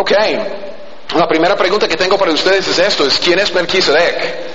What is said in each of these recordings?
Ok. La primera pregunta que tengo para ustedes es esto, es ¿quién es Melquisedec?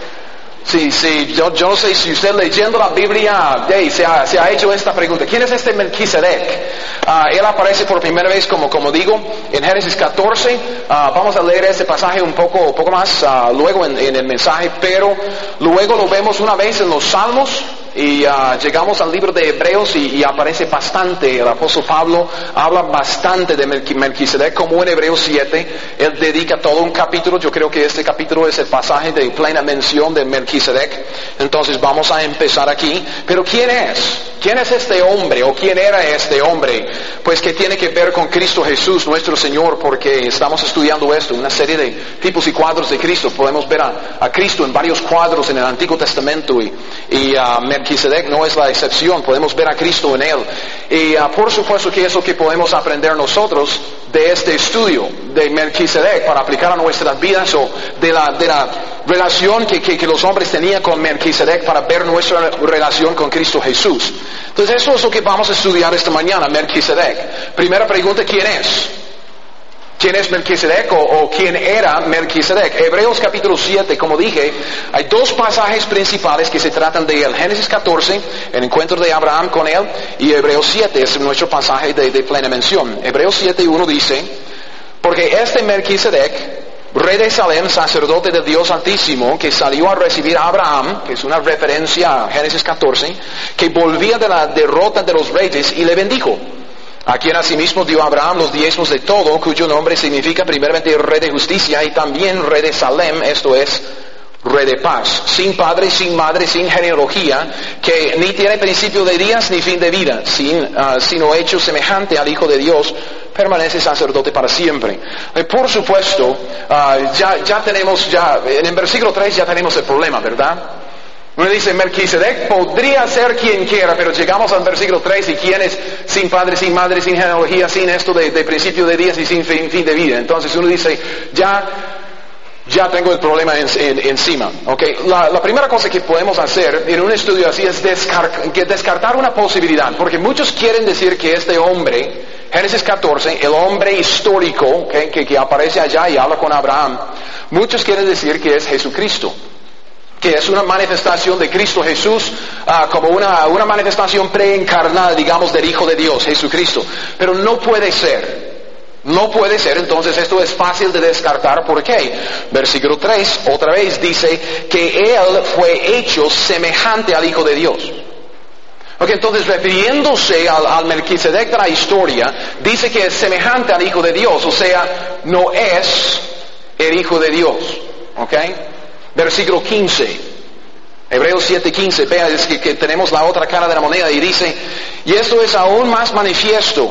Sí, yo no sé si usted leyendo la Biblia se ha hecho esta pregunta. ¿Quién es este Melquisedec? Él aparece por primera vez, como digo, en Génesis 14. Vamos a leer este pasaje un poco más luego en el mensaje, pero luego lo vemos una vez en los Salmos. Y llegamos al libro de Hebreos y aparece bastante, el apóstol Pablo habla bastante de Melquisedec, como en Hebreos 7, él dedica todo un capítulo, yo creo que este capítulo es el pasaje de plena mención de Melquisedec, entonces vamos a empezar aquí, pero ¿quién es? ¿Quién es este hombre o quién era este hombre? Pues que tiene que ver con Cristo Jesús, nuestro Señor, porque estamos estudiando esto, una serie de tipos y cuadros de Cristo, podemos ver a Cristo en varios cuadros en el Antiguo Testamento y Melquisedec no es la excepción, podemos ver a Cristo en él. Y por supuesto que es lo que podemos aprender nosotros de este estudio de Melquisedec para aplicar a nuestras vidas o de la relación que los hombres tenían con Melquisedec para ver nuestra relación con Cristo Jesús. Entonces eso es lo que vamos a estudiar esta mañana, Melquisedec. Primera pregunta, ¿quién es? ¿Quién es Melquisedec o quién era Melquisedec? Hebreos capítulo 7, como dije, hay dos pasajes principales que se tratan de él. Génesis 14, el encuentro de Abraham con él, y Hebreos 7 es nuestro pasaje de plena mención. Hebreos 7:1 dice, porque este Melquisedec, rey de Salem, sacerdote del Dios Altísimo, que salió a recibir a Abraham, que es una referencia a Génesis 14, que volvía de la derrota de los reyes y le bendijo. A quien asimismo dio a Abraham los diezmos de todo, cuyo nombre significa primeramente rey de justicia y también rey de Salem, esto es, rey de paz, sin padre, sin madre, sin genealogía, que ni tiene principio de días ni fin de vida, sino hecho semejante al Hijo de Dios, permanece sacerdote para siempre. Por supuesto, ya tenemos, en el versículo 3 ya tenemos el problema, ¿verdad? Uno dice, Melquisedec podría ser quien quiera, pero llegamos al versículo 3 y quién es sin padre, sin madre, sin genealogía, sin esto de principio de días y sin fin de vida. Entonces uno dice, ya tengo el problema encima. Okay. La primera cosa que podemos hacer en un estudio así es descartar una posibilidad, porque muchos quieren decir que este hombre, Génesis 14, el hombre histórico, okay, que aparece allá y habla con Abraham, muchos quieren decir que es Jesucristo, que es una manifestación de Cristo Jesús, como una manifestación preencarnada, digamos, del Hijo de Dios, Jesucristo. Pero no puede ser. No puede ser, entonces esto es fácil de descartar. ¿Por qué? Versículo 3, otra vez dice que Él fue hecho semejante al Hijo de Dios. Ok, entonces refiriéndose al Melquisedec de la historia, dice que es semejante al Hijo de Dios, o sea, no es el Hijo de Dios. Ok. Versículo 15, Hebreos 7:15, vea, es que tenemos la otra cara de la moneda y dice, y esto es aún más manifiesto,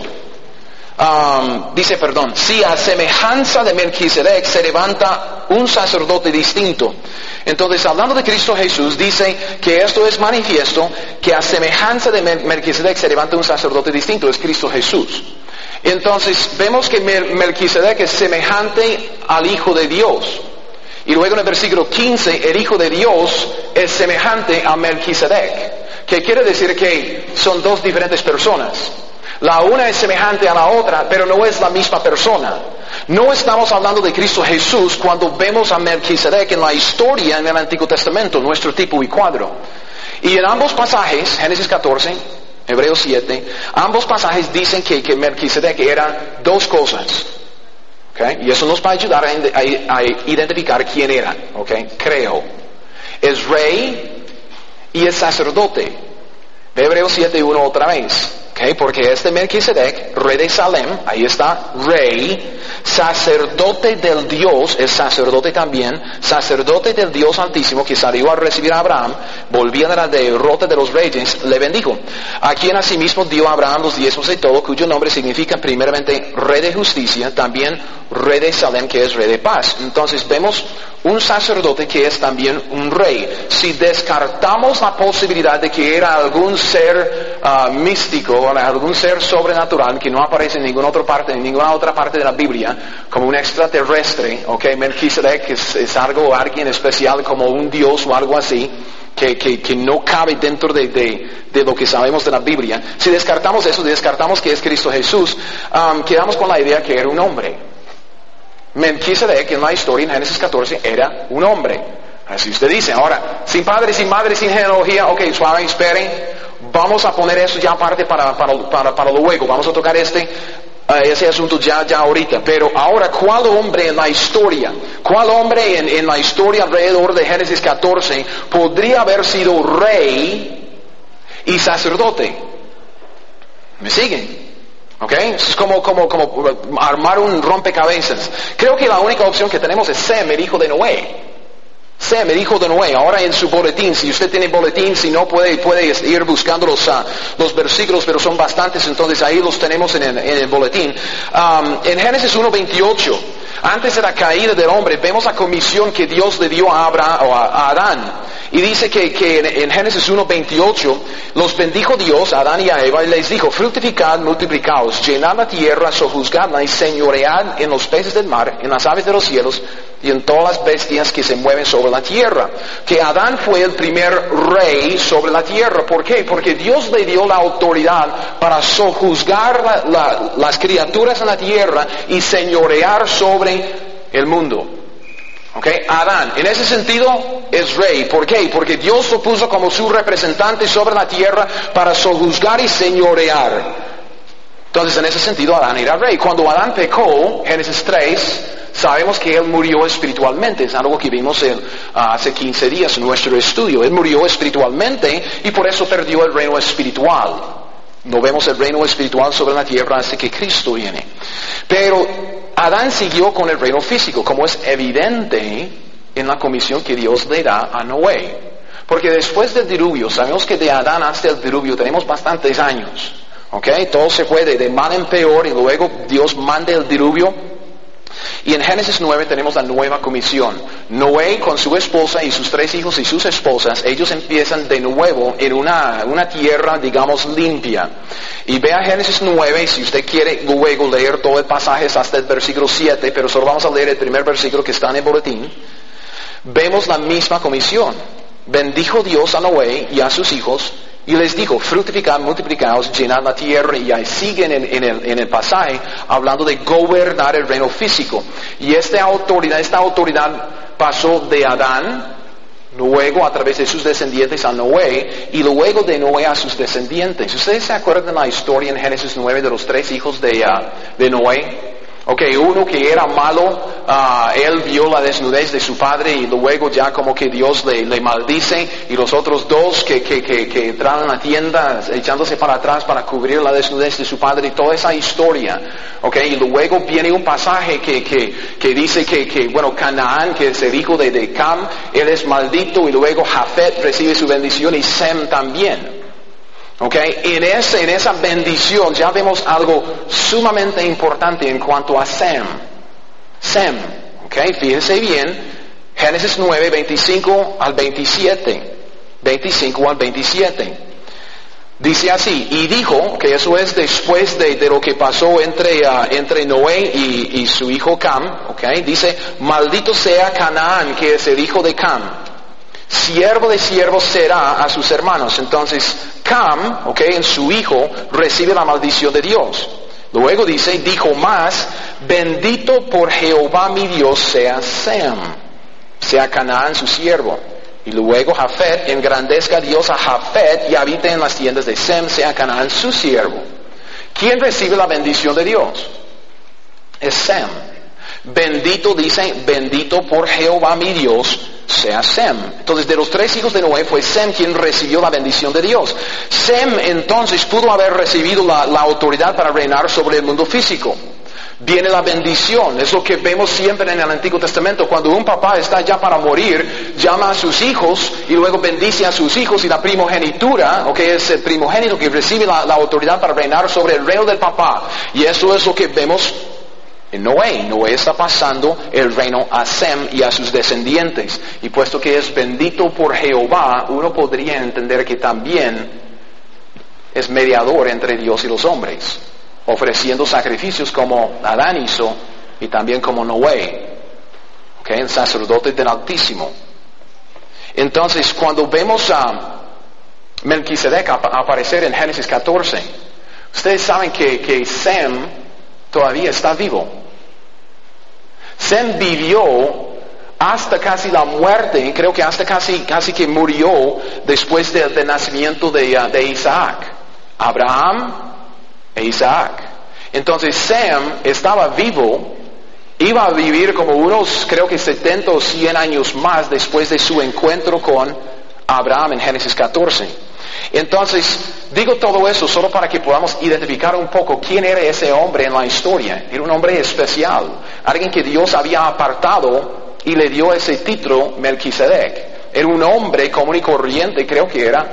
si a semejanza de Melquisedec se levanta un sacerdote distinto. Entonces, hablando de Cristo Jesús, dice que esto es manifiesto, que a semejanza de Melquisedec se levanta un sacerdote distinto, es Cristo Jesús. Entonces, vemos que Melquisedec es semejante al Hijo de Dios. Y luego en el versículo 15, el Hijo de Dios es semejante a Melquisedec, que quiere decir que son dos diferentes personas. La una es semejante a la otra, pero no es la misma persona. No estamos hablando de Cristo Jesús cuando vemos a Melquisedec en la historia en el Antiguo Testamento, nuestro tipo y cuadro. Y en ambos pasajes, Génesis 14, Hebreos 7, ambos pasajes dicen que Melquisedec era dos cosas. Okay. Y eso nos va a ayudar a identificar quién era. Okay. Creo. Es rey y es sacerdote. De Hebreos 7:1 otra vez. Okay. Porque este Melquisedec, rey de Salem, ahí está, rey, sacerdote del Dios, es sacerdote también, sacerdote del Dios Altísimo, que salió a recibir a Abraham, volvía de la derrota de los reyes, le bendijo. A quien asimismo dio a Abraham los diezmos de todo, cuyo nombre significa primeramente rey de justicia, también rey de Salem, que es rey de paz. Entonces vemos un sacerdote que es también un rey. Si descartamos la posibilidad de que era algún ser místico, o algún ser sobrenatural que no aparece en ninguna otra parte de la Biblia, como un extraterrestre, okay, Melquisedec es alguien especial como un dios o algo así, que no cabe dentro de lo que sabemos de la Biblia. Si descartamos eso, descartamos que es Cristo Jesús, quedamos con la idea que era un hombre. Melquisedec en la historia en Génesis 14 era un hombre. Así usted dice, ahora, sin padre, sin madre, sin genealogía, ok, suave, esperen, vamos a poner eso ya aparte para luego, vamos a tocar ese asunto ya ahorita. Pero ahora, ¿cuál hombre en la historia, en la historia alrededor de Génesis 14 podría haber sido rey y sacerdote? ¿Me siguen? ¿Ok? Es como armar un rompecabezas. Creo que la única opción que tenemos es Sem, el hijo de Noé. Sem, el hijo de Noé. Ahora en su boletín, si usted tiene boletín, si no puede ir buscando los versículos, pero son bastantes, entonces ahí los tenemos en el boletín. En Génesis 1:28, antes de la caída del hombre, vemos la comisión que Dios le dio a Adán. Y dice que en Génesis 1:28, los bendijo Dios, a Adán y a Eva, y les dijo, fructificad, multiplicaos, llenad la tierra, sojuzgadla y señoread en los peces del mar, en las aves de los cielos, y en todas las bestias que se mueven sobre la tierra. Que Adán fue el primer rey sobre la tierra. ¿Por qué? Porque Dios le dio la autoridad para sojuzgar las criaturas en la tierra y señorear sobre el mundo. ¿Ok? Adán, en ese sentido, es rey. ¿Por qué? Porque Dios lo puso como su representante sobre la tierra para sojuzgar y señorear. Entonces, en ese sentido, Adán era rey. Cuando Adán pecó, Génesis 3, sabemos que él murió espiritualmente. Es algo que vimos hace 15 días en nuestro estudio. Él murió espiritualmente y por eso perdió el reino espiritual. No vemos el reino espiritual sobre la tierra hasta que Cristo viene. Pero Adán siguió con el reino físico, como es evidente en la comisión que Dios le da a Noé. Porque después del diluvio, sabemos que de Adán hasta el diluvio tenemos bastantes años. ¿Ok? Todo se fue de mal en peor y luego Dios manda el diluvio. Y en Génesis 9 tenemos la nueva comisión. Noé con su esposa y sus 3 hijos y sus esposas, ellos empiezan de nuevo en una tierra, digamos, limpia. Y vea Génesis 9, si usted quiere luego leer todo el pasaje hasta el versículo 7, pero solo vamos a leer el primer versículo que está en el boletín. Vemos la misma comisión. Bendijo Dios a Noé y a sus hijos, y les dijo, fructificad, multiplicaos, llenad la tierra, y ahí siguen en el pasaje hablando de gobernar el reino físico. Y esta autoridad pasó de Adán, luego a través de sus descendientes a Noé, y luego de Noé a sus descendientes. ¿Ustedes se acuerdan de la historia en Génesis 9 de los 3 hijos de Noé? Ok, uno que era malo, él vio la desnudez de su padre y luego ya como que Dios le maldice, y los otros 2 que entraron a la tienda echándose para atrás para cubrir la desnudez de su padre, y toda esa historia. Ok, y luego viene un pasaje que dice que Canaán, que es el hijo de Cam, él es maldito, y luego Jafet recibe su bendición y Sem también. Okay, en esa bendición ya vemos algo sumamente importante en cuanto a Sem. Sem, okay, fíjense bien, Génesis 9, 25 al 27. 25 al 27. Dice así, y dijo, que eso es después de lo que pasó entre Noé y su hijo Cam, okay, dice, maldito sea Canaán, que es el hijo de Cam. Siervo de siervos será a sus hermanos. Entonces, Cam, en su hijo, recibe la maldición de Dios. Luego dijo más, bendito por Jehová mi Dios sea Sem, sea Canaán su siervo. Y luego Jafet, engrandezca Dios a Jafet y habite en las tiendas de Sem, sea Canaán su siervo. ¿Quién recibe la bendición de Dios? Es Sem. Bendito por Jehová mi Dios sea Sem. Entonces, de los 3 hijos de Noé fue Sem quien recibió la bendición de Dios. Sem entonces pudo haber recibido la autoridad para reinar sobre el mundo físico. Viene la bendición, es lo que vemos siempre en el Antiguo Testamento. Cuando un papá está ya para morir, llama a sus hijos y luego bendice a sus hijos, y la primogenitura, es el primogénito que recibe la autoridad para reinar sobre el reino del papá. Y eso es lo que vemos en Noé. Noé está pasando el reino a Sem y a sus descendientes. Y puesto que es bendito por Jehová, uno podría entender que también es mediador entre Dios y los hombres, ofreciendo sacrificios como Adán hizo y también como Noé, el sacerdote del Altísimo. Entonces, cuando vemos a Melquisedec aparecer en Génesis 14, ustedes saben que Sem todavía está vivo. Sem vivió hasta casi la muerte, creo que hasta casi que murió después del nacimiento de Isaac. Abraham e Isaac. Entonces Sem estaba vivo, iba a vivir como unos, creo que 70 o 100 años más después de su encuentro con Abraham en Génesis 14. Entonces, digo todo eso solo para que podamos identificar un poco quién era ese hombre en la historia. Era un hombre especial, alguien que Dios había apartado y le dio ese título Melquisedec. Era un hombre común y corriente, creo que era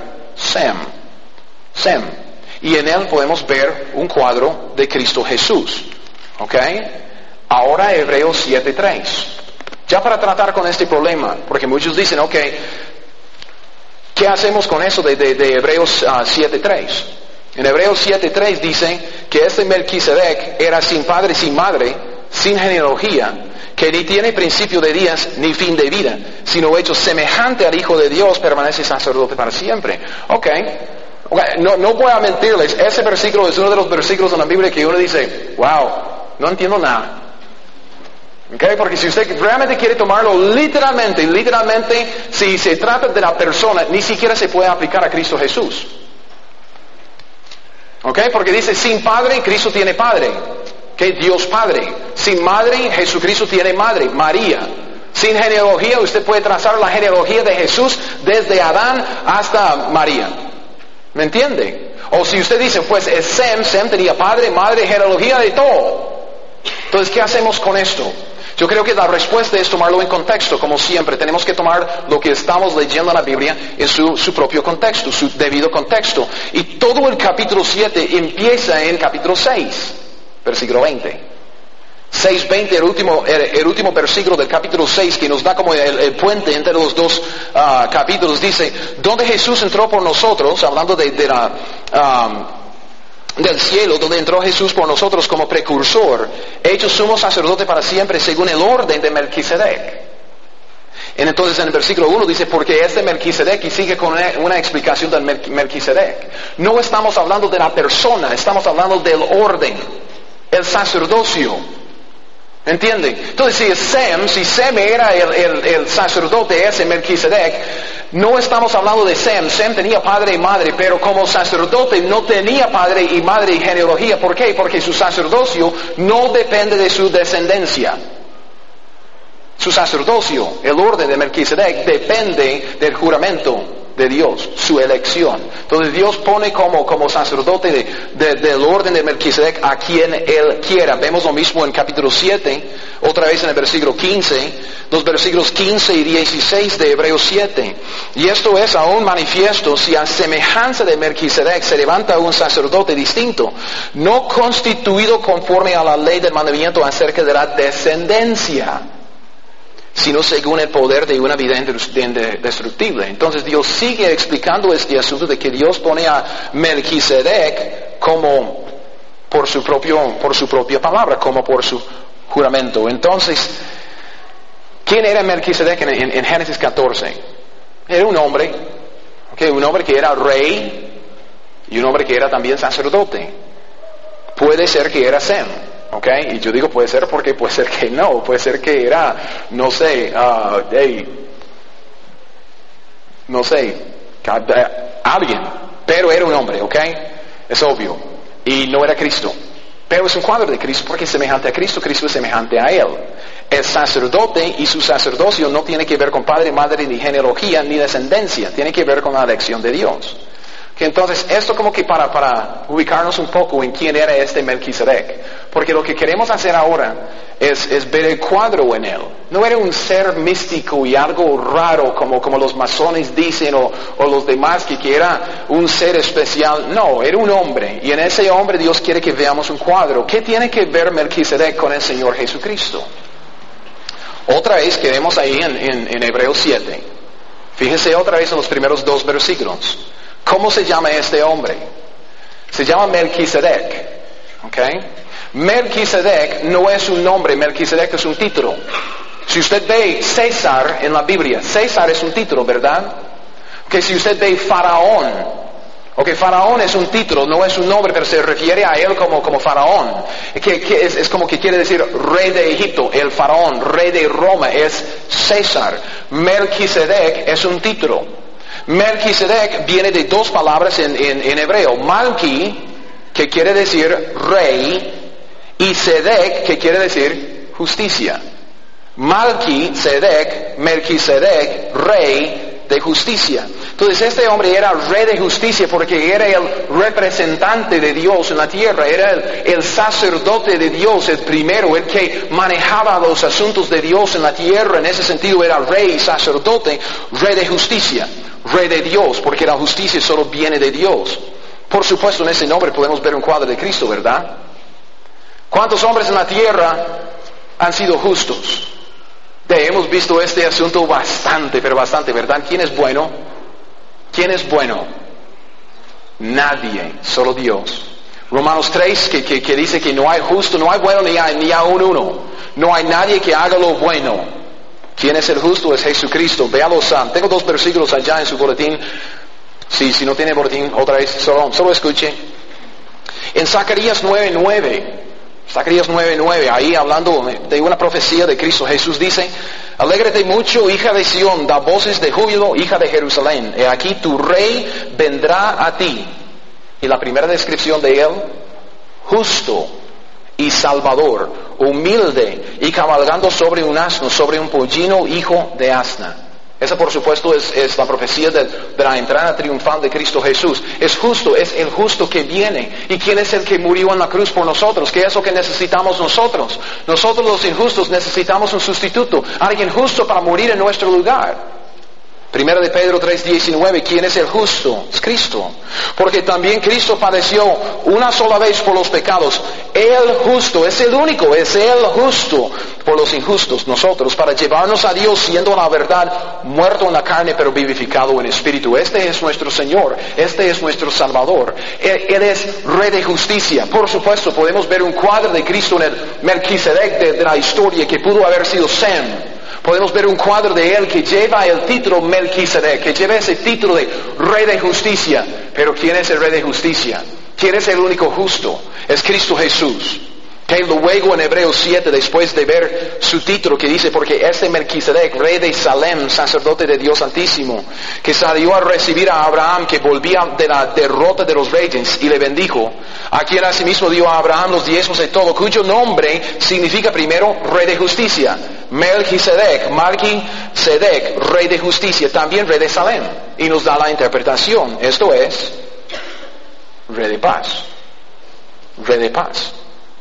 Sem. Y en él podemos ver un cuadro de Cristo Jesús. ¿Ok? Ahora Hebreos 7:3. Ya para tratar con este problema, porque muchos dicen, ok, ¿qué hacemos con eso de Hebreos 7:3? En Hebreos 7:3 dice que este Melquisedec era sin padre, sin madre, sin genealogía, que ni tiene principio de días ni fin de vida, sino hecho semejante al Hijo de Dios, permanece sacerdote para siempre. Ok, no voy a mentirles, ese versículo es uno de los versículos en la Biblia que uno dice, wow, no entiendo nada. Okay, porque si usted realmente quiere tomarlo literalmente, si se trata de la persona, ni siquiera se puede aplicar a Cristo Jesús. Okay, porque dice, sin padre, Cristo tiene padre. Okay, Dios Padre. Sin madre, Jesucristo tiene madre, María. Sin genealogía, usted puede trazar la genealogía de Jesús desde Adán hasta María. ¿Me entiende? O si usted dice, pues es Sem tenía padre, madre, genealogía de todo. Entonces, ¿qué hacemos con esto? Yo creo que la respuesta es tomarlo en contexto, como siempre. Tenemos que tomar lo que estamos leyendo en la Biblia en su propio contexto, su debido contexto. Y todo el capítulo 7 empieza en capítulo 6, versículo 20. 6:20, el último versículo del capítulo 6, que nos da como el puente entre los dos capítulos, dice, donde Jesús entró por nosotros, hablando del cielo, donde entró Jesús por nosotros como precursor, hecho sumo sacerdote para siempre según el orden de Melquisedec. Entonces en el versículo 1 dice, porque es de Melquisedec, y sigue con una explicación del Melquisedec. No estamos hablando de la persona, estamos hablando del orden, el sacerdocio. ¿Entiende? Entonces si Sem era el sacerdote ese Melquisedec, no estamos hablando de Sem. Sem tenía padre y madre, pero como sacerdote no tenía padre y madre y genealogía. ¿Por qué? Porque su sacerdocio no depende de su descendencia. Su sacerdocio, el orden de Melquisedec, depende del juramento de Dios, su elección. Entonces Dios pone como sacerdote del orden de Melquisedec a quien Él quiera. Vemos lo mismo en capítulo 7, otra vez en el versículo 15, los versículos 15 y 16 de Hebreos 7. Y esto es aún manifiesto si a semejanza de Melquisedec se levanta un sacerdote distinto, no constituido conforme a la ley del mandamiento acerca de la descendencia, sino según el poder de una vida indestructible. Entonces Dios sigue explicando este asunto de que Dios pone a Melquisedec como por su propia palabra, como por su juramento. Entonces, ¿quién era Melquisedec en Génesis 14? Era un hombre que era rey y un hombre que era también sacerdote. Puede ser que era Sem. Okay, y yo digo puede ser porque puede ser que no, puede ser que era, no sé, alguien, pero era un hombre, ¿ok? Es obvio, y no era Cristo, pero es un cuadro de Cristo porque es semejante a Cristo, Cristo es semejante a Él. El sacerdote y su sacerdocio no tiene que ver con padre, madre, ni genealogía, ni descendencia, tiene que ver con la elección de Dios. Entonces, esto como que para ubicarnos un poco en quién era este Melquisedec. Porque lo que queremos hacer ahora es ver el cuadro en él. No era un ser místico y algo raro como los masones dicen o los demás que era un ser especial. No, era un hombre. Y en ese hombre Dios quiere que veamos un cuadro. ¿Qué tiene que ver Melquisedec con el Señor Jesucristo? Otra vez quedemos ahí en Hebreos 7. Fíjese otra vez en los primeros 2 versículos. ¿Cómo se llama este hombre? Se llama Melquisedec. ¿Okay? Melquisedec no es un nombre, Melquisedec es un título. Si usted ve César en la Biblia, César es un título, ¿verdad? Que si usted ve Faraón, Ok, Faraón es un título, no es un nombre, pero se refiere a él como Faraón. Que es como que quiere decir rey de Egipto, el Faraón, rey de Roma, es César. Melquisedec es un título. Melquisedec viene de dos palabras en hebreo. Malki, que quiere decir rey, y Sedec, que quiere decir justicia. Melquisedec, rey de justicia. Entonces este hombre era rey de justicia porque era el representante de Dios en la tierra, era el sacerdote de Dios, el primero, el que manejaba los asuntos de Dios en la tierra. En ese sentido era rey y sacerdote, rey de justicia, rey de Dios, porque la justicia solo viene de Dios. Por supuesto, en ese nombre podemos ver un cuadro de Cristo, ¿verdad? ¿Cuántos hombres en la tierra han sido justos? Hemos visto este asunto bastante, pero bastante, ¿verdad? ¿Quién es bueno? ¿Quién es bueno? Nadie, solo Dios. Romanos 3 que dice que no hay justo, no hay bueno ni aún uno. No hay nadie que haga lo bueno. ¿Quién es el justo? Es Jesucristo. Véalos. Tengo 2 versículos allá en su boletín. Si no tiene boletín, otra vez, solo escuche. En Zacarías 9:9, ahí hablando de una profecía de Cristo Jesús, dice: alégrate mucho, hija de Sión, da voces de júbilo, hija de Jerusalén. He aquí tu rey vendrá a ti. Y la primera descripción de él: justo y salvador, humilde y cabalgando sobre un asno, sobre un pollino, hijo de asna. Esa, por supuesto, es la profecía de la entrada triunfal de Cristo Jesús. Es justo, es el justo que viene. ¿Y quién es el que murió en la cruz por nosotros? ¿Qué es lo que necesitamos nosotros? Nosotros los injustos necesitamos un sustituto, alguien justo para morir en nuestro lugar. Primera de Pedro 3:19, ¿quién es el justo? Es Cristo. Porque también Cristo padeció una sola vez por los pecados. El justo, es el único, es el justo por los injustos, nosotros, para llevarnos a Dios siendo la verdad, muerto en la carne pero vivificado en espíritu. Este es nuestro Señor, este es nuestro Salvador. Él es Rey de justicia. Por supuesto, podemos ver un cuadro de Cristo en el Melquisedec de la historia que pudo haber sido Sem. Podemos ver un cuadro de él que lleva el título Melquisedec, que lleva ese título de Rey de Justicia. Pero ¿quién es el Rey de Justicia? ¿Quién es el único justo? Es Cristo Jesús. Que luego en Hebreos 7, después de ver su título, que dice: porque este Melquisedec, rey de Salem, sacerdote de Dios Altísimo, que salió a recibir a Abraham, que volvía de la derrota de los reyes, y le bendijo, a quien asimismo dio a Abraham los diezmos de todo, cuyo nombre significa primero Rey de Justicia. Melquisedec, rey de justicia, también rey de Salem. Y nos da la interpretación, esto es, rey de paz. Rey de paz.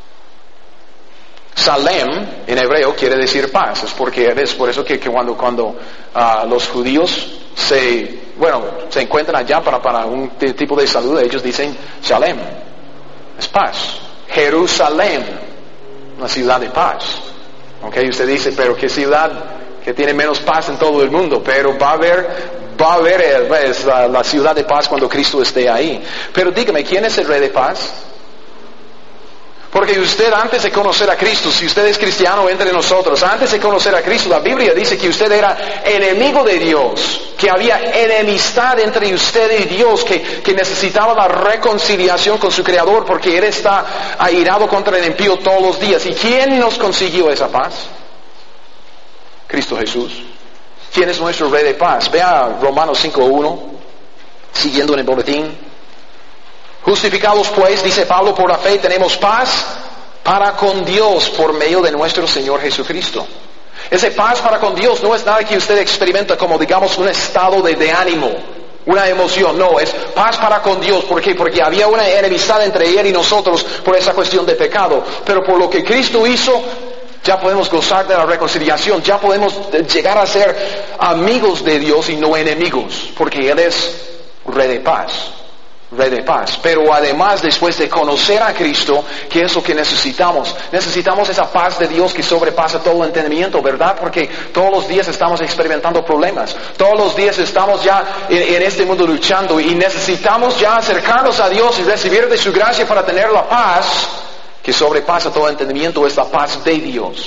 Salem en hebreo quiere decir paz. Es por eso que cuando los judíos se encuentran allá para un tipo de salud, ellos dicen Shalem, es paz. Jerusalén, una ciudad de paz. Okay, usted dice, pero qué ciudad que tiene menos paz en todo el mundo, pero va a haber la ciudad de paz cuando Cristo esté ahí. Pero dígame, ¿quién es el Rey de paz? Porque usted, antes de conocer a Cristo, si usted es cristiano entre nosotros, antes de conocer a Cristo, la Biblia dice que usted era enemigo de Dios, que había enemistad entre usted y Dios, que necesitaba la reconciliación con su Creador, porque Él está airado contra el impío todos los días. ¿Y quién nos consiguió esa paz? Cristo Jesús. ¿Quién es nuestro Rey de paz? Vea Romanos 5:1, siguiendo en el boletín. Justificados pues, dice Pablo, por la fe tenemos paz para con Dios por medio de nuestro Señor Jesucristo. Ese paz para con Dios no es nada que usted experimenta como, digamos, un estado de ánimo, una emoción. No, es paz para con Dios. ¿Por qué? Porque había una enemistad entre Él y nosotros por esa cuestión de pecado. Pero por lo que Cristo hizo, ya podemos gozar de la reconciliación, ya podemos llegar a ser amigos de Dios y no enemigos, porque Él es Rey de paz. Rey de paz. Pero además, después de conocer a Cristo, ¿qué es lo que necesitamos? Necesitamos esa paz de Dios que sobrepasa todo entendimiento, ¿verdad? Porque todos los días estamos experimentando problemas, todos los días estamos ya en este mundo luchando, y necesitamos ya acercarnos a Dios y recibir de su gracia para tener la paz que sobrepasa todo entendimiento. Es la paz de Dios.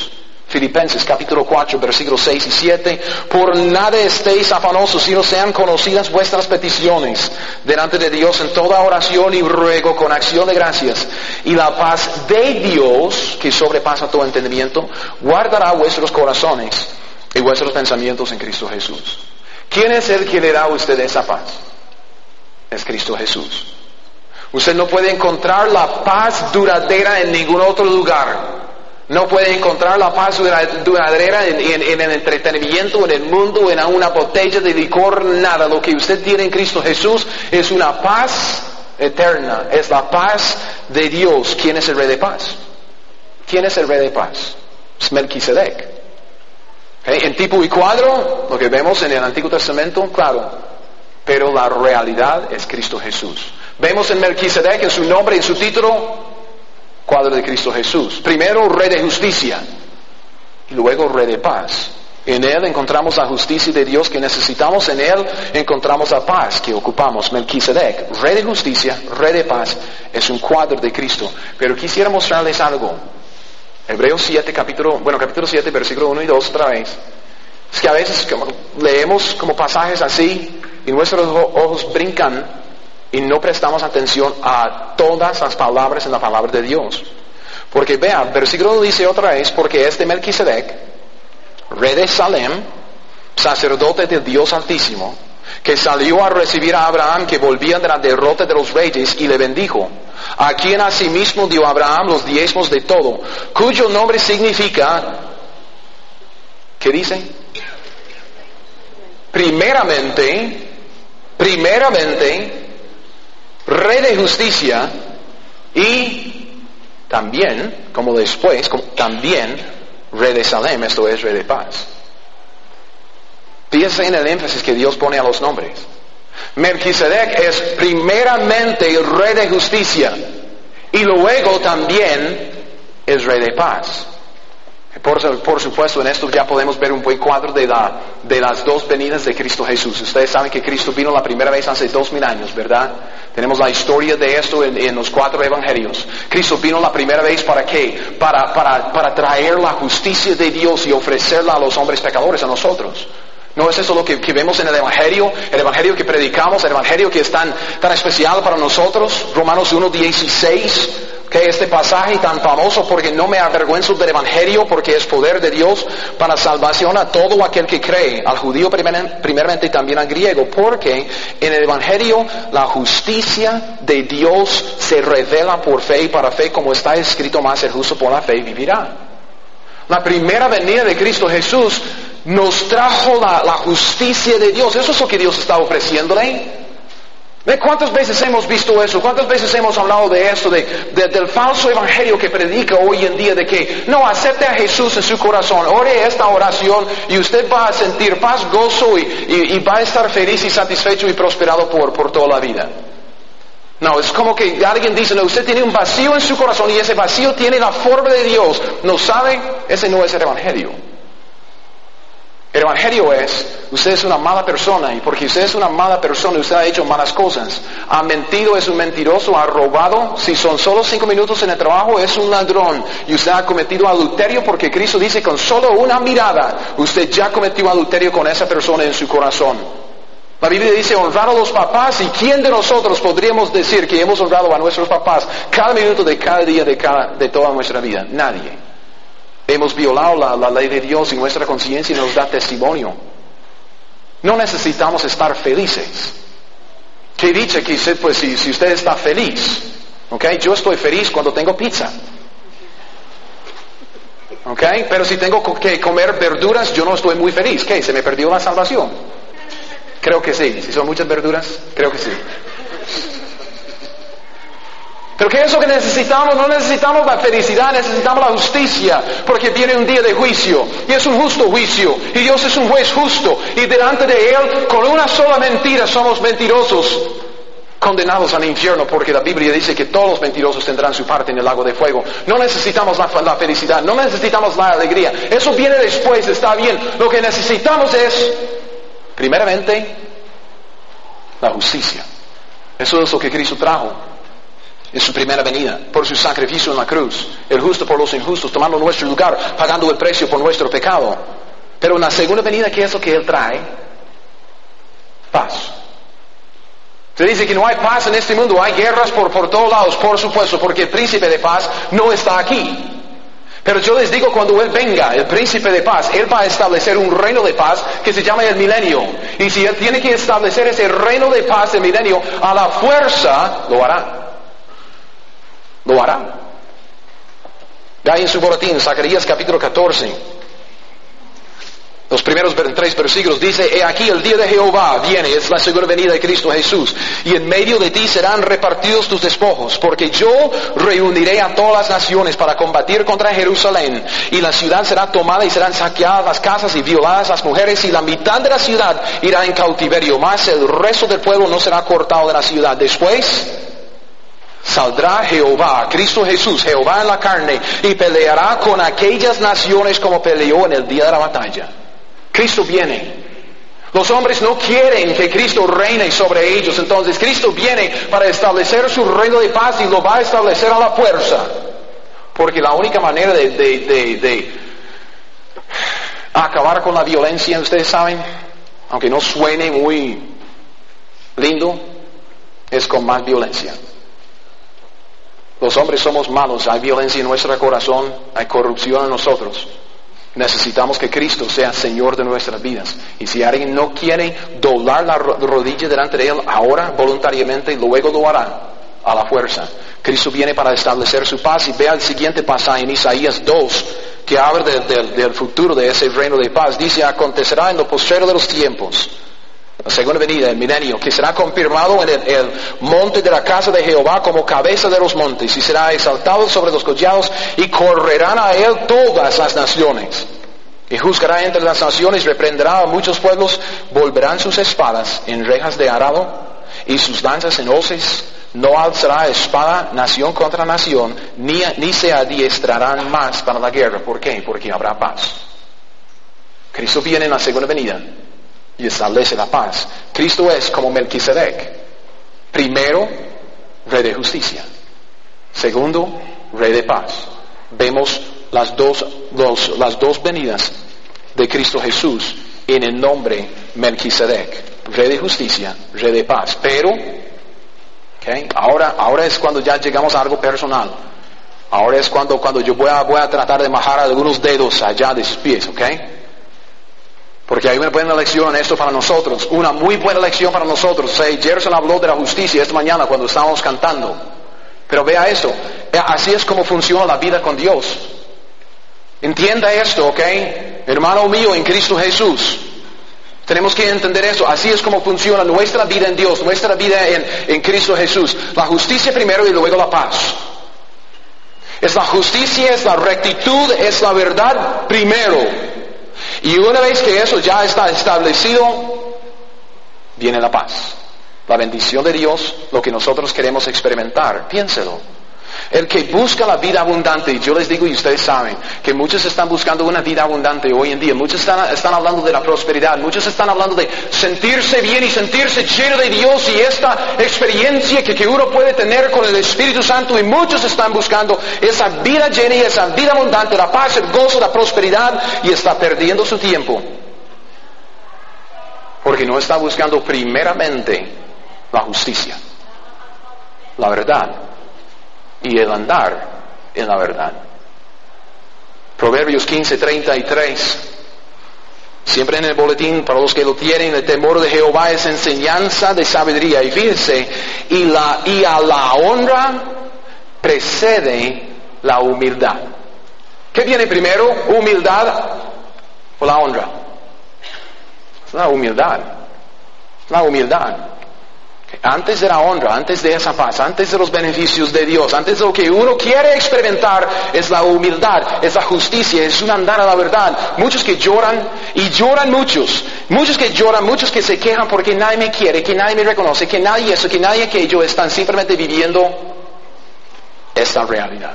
Filipenses capítulo 4, versículos 6 y 7. Por nada estéis afanosos, sino sean conocidas vuestras peticiones delante de Dios en toda oración y ruego con acción de gracias. Y la paz de Dios, que sobrepasa todo entendimiento, guardará vuestros corazones y vuestros pensamientos en Cristo Jesús. ¿Quién es el que le da a usted esa paz? Es Cristo Jesús. Usted no puede encontrar la paz duradera en ningún otro lugar. No puede encontrar la paz duradera en el entretenimiento, en el mundo, en una botella de licor, nada. Lo que usted tiene en Cristo Jesús es una paz eterna, es la paz de Dios. ¿Quién es el Rey de paz? ¿Quién es el Rey de paz? Es Melquisedec. En tipo y cuadro, lo que vemos en el Antiguo Testamento, claro, pero la realidad es Cristo Jesús. Vemos en Melquisedec, en su nombre, en su título, cuadro de Cristo Jesús. Primero, Rey de justicia, y luego Rey de paz. En Él encontramos la justicia de Dios que necesitamos, en Él encontramos la paz que ocupamos. Melquisedec, Rey de justicia, Rey de paz, es un cuadro de Cristo. Pero quisiera mostrarles algo. Hebreos 7, capítulo 7, versículo 1 y 2 otra vez. Es que a veces leemos como pasajes así y nuestros ojos brincan y no prestamos atención a todas las palabras en la palabra de Dios. Porque vean, versículo 1 dice otra vez, porque este Melquisedec, rey de Salem, sacerdote del Dios Altísimo, que salió a recibir a Abraham que volvía de la derrota de los reyes y le bendijo, a quien asimismo dio Abraham los diezmos de todo, cuyo nombre significa, ¿qué dice? Primeramente, Rey de justicia y también, como después, también Rey de Salem, esto es Rey de paz. Fíjense en el énfasis que Dios pone a los nombres. Melquisedec es primeramente Rey de justicia y luego también es Rey de paz. Por supuesto, en esto ya podemos ver un buen cuadro de las dos venidas de Cristo Jesús. Ustedes saben que Cristo vino la primera vez hace 2000 años, ¿verdad? Tenemos la historia de esto en los 4 evangelios. Cristo vino la primera vez ¿para qué? Para traer la justicia de Dios y ofrecerla a los hombres pecadores, a nosotros. ¿No es eso lo que vemos en el evangelio que predicamos, el evangelio que es tan especial para nosotros? Romanos 1:16. Que este pasaje tan famoso, porque no me avergüenzo del evangelio, porque es poder de Dios para salvación a todo aquel que cree, al judío primeramente y también al griego, porque en el evangelio la justicia de Dios se revela por fe y para fe, como está escrito, más el justo por la fe vivirá. La primera venida de Cristo Jesús nos trajo la justicia de Dios. Eso es lo que Dios está ofreciéndole. ¿Cuántas veces hemos visto eso? ¿Cuántas veces hemos hablado de esto, del falso evangelio que predica hoy en día, de que no acepte a Jesús en su corazón, ore esta oración y usted va a sentir paz, gozo y va a estar feliz y satisfecho y prosperado por toda la vida? No, es como que alguien dice, no, usted tiene un vacío en su corazón y ese vacío tiene la forma de Dios. ¿No sabe? Ese no es el evangelio. El evangelio es, usted es una mala persona y porque usted es una mala persona, usted ha hecho malas cosas. Ha mentido, es un mentiroso, ha robado, si son solo 5 minutos en el trabajo, es un ladrón. Y usted ha cometido adulterio porque Cristo dice con solo una mirada, usted ya cometió adulterio con esa persona en su corazón. La Biblia dice honrar a los papás, y ¿quién de nosotros podríamos decir que hemos honrado a nuestros papás cada minuto de cada día de toda nuestra vida? Nadie. Hemos violado la ley de Dios y nuestra conciencia nos da testimonio. No necesitamos estar felices. ¿Qué dice que usted, pues si usted está feliz? ¿Okay? Yo estoy feliz cuando tengo pizza. ¿Okay? Pero si tengo que comer verduras, yo no estoy muy feliz. ¿Qué? ¿Se me perdió la salvación? Creo que sí. Si son muchas verduras, creo que sí. Pero ¿qué es lo que necesitamos? No necesitamos la felicidad, necesitamos la justicia, porque viene un día de juicio, y es un justo juicio, y Dios es un juez justo, y delante de Él, con una sola mentira, somos mentirosos, condenados al infierno, porque la Biblia dice que todos los mentirosos tendrán su parte en el lago de fuego. No necesitamos la felicidad, no necesitamos la alegría, eso viene después, está bien. Lo que necesitamos es, primeramente, la justicia. Eso es lo que Cristo trajo. en su primera venida, por su sacrificio en la cruz, el justo por los injustos, tomando nuestro lugar, pagando el precio por nuestro pecado. Pero en la segunda venida, ¿qué es lo que Él trae? Paz. Se dice que no hay paz en este mundo, hay guerras por todos lados, por supuesto, porque el príncipe de paz no está aquí. Pero yo les digo, cuando Él venga, el príncipe de paz, Él va a establecer un reino de paz que se llama el milenio. Y si Él tiene que establecer ese reino de paz del milenio, a la fuerza lo hará. Lo hará. Ya en su boletín, Zacarías capítulo 14. Los primeros 3 versículos dice: he aquí el día de Jehová viene, es la segunda venida de Cristo Jesús, y en medio de ti serán repartidos tus despojos, porque yo reuniré a todas las naciones para combatir contra Jerusalén, y la ciudad será tomada y serán saqueadas las casas y violadas las mujeres, y la mitad de la ciudad irá en cautiverio, mas el resto del pueblo no será cortado de la ciudad. Después saldrá Jehová, Cristo Jesús, Jehová en la carne, y peleará con aquellas naciones como peleó en el día de la batalla. Cristo viene. Los hombres no quieren que Cristo reine sobre ellos, entonces Cristo viene para establecer su reino de paz y lo va a establecer a la fuerza. Porque la única manera de acabar con la violencia, ustedes saben, aunque no suene muy lindo, es con más violencia. Los hombres somos malos, hay violencia en nuestro corazón, hay corrupción en nosotros. Necesitamos que Cristo sea Señor de nuestras vidas. Y si alguien no quiere doblar la rodilla delante de Él ahora, voluntariamente, luego lo hará a la fuerza. Cristo viene para establecer su paz. Y vea el siguiente pasaje en Isaías 2, que habla del futuro de ese reino de paz. Dice: acontecerá en lo postrero de los tiempos, la segunda venida, el milenio, que será confirmado en el monte de la casa de Jehová como cabeza de los montes, y será exaltado sobre los collados, y correrán a él todas las naciones. Y juzgará entre las naciones, reprenderá a muchos pueblos, volverán sus espadas en rejas de arado, y sus lanzas en hoces. No alzará espada nación contra nación, ni se adiestrarán más para la guerra. ¿Por qué? Porque habrá paz. Cristo viene en la segunda venida y establece la paz. Cristo es como Melquisedec. Primero, rey de justicia. Segundo, rey de paz. Vemos las dos venidas de Cristo Jesús en el nombre Melquisedec. Rey de justicia, rey de paz. Pero, ahora es cuando ya llegamos a algo personal. Ahora es cuando yo voy a tratar de majar algunos dedos allá de sus pies, Porque hay una buena lección en esto para nosotros, una muy buena lección para nosotros. Gerson habló de la justicia esta mañana cuando estábamos cantando. Pero vea esto, así es como funciona la vida con Dios. Entienda esto, hermano mío en Cristo Jesús. Tenemos que entender esto, así es como funciona nuestra vida en Dios, nuestra vida en Cristo Jesús. La justicia primero y luego la paz. Es la justicia, es la rectitud, es la verdad primero. Y una vez que eso ya está establecido, viene la paz, la bendición de Dios, lo que nosotros queremos experimentar. Piénselo. El que busca la vida abundante, y yo les digo y ustedes saben que muchos están buscando una vida abundante hoy en día, muchos están hablando de la prosperidad, muchos están hablando de sentirse bien y sentirse lleno de Dios y esta experiencia que uno puede tener con el Espíritu Santo, y muchos están buscando esa vida llena y esa vida abundante, la paz, el gozo, la prosperidad, y está perdiendo su tiempo porque no está buscando primeramente la justicia, la verdad y el andar en la verdad. Proverbios 15:33. Siempre en el boletín, para los que lo tienen, el temor de Jehová es enseñanza de sabiduría. Y fíjense, y a la honra precede la humildad. ¿Qué viene primero? ¿Humildad o la honra? Es la humildad. La humildad. Antes de la honra, antes de esa paz, antes de los beneficios de Dios, antes de lo que uno quiere experimentar, es la humildad, es la justicia, es un andar a la verdad. Muchos que lloran, y lloran muchos que lloran, muchos que se quejan porque nadie me quiere, que nadie me reconoce, que nadie eso, que nadie aquello, están simplemente viviendo esta realidad.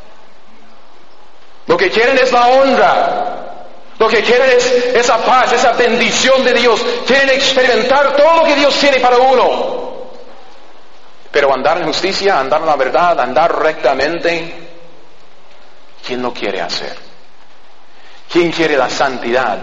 Lo que quieren es la honra. Lo que quieren es esa paz, esa bendición de Dios. Quieren experimentar todo lo que Dios tiene para uno. Pero andar en justicia, andar en la verdad, andar rectamente, ¿quién lo quiere hacer? ¿Quién quiere la santidad?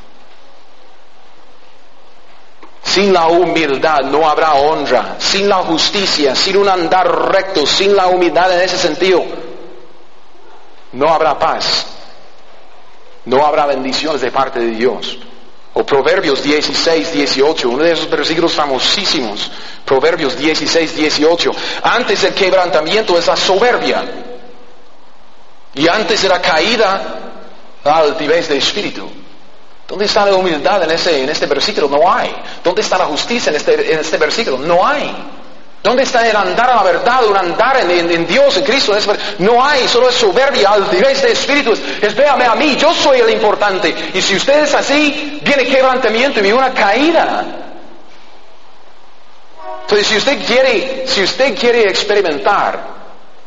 Sin la humildad no habrá honra. Sin la justicia, sin un andar recto, sin la humildad en ese sentido, no habrá paz. No habrá bendiciones de parte de Dios. O Proverbios 16, 18, uno de esos versículos famosísimos. Proverbios 16, 18. Antes del quebrantamiento es la soberbia. Y antes de la caída, la altivez de espíritu. ¿Dónde está la humildad en este versículo? No hay. ¿Dónde está la justicia en este versículo? No hay. ¿Dónde está el andar a la verdad, un andar en Dios, en Cristo? No hay, solo es soberbia, altivez de espíritu. Es véame a mí, yo soy el importante. Y si usted es así, viene quebrantamiento y una caída. Entonces, si usted quiere experimentar,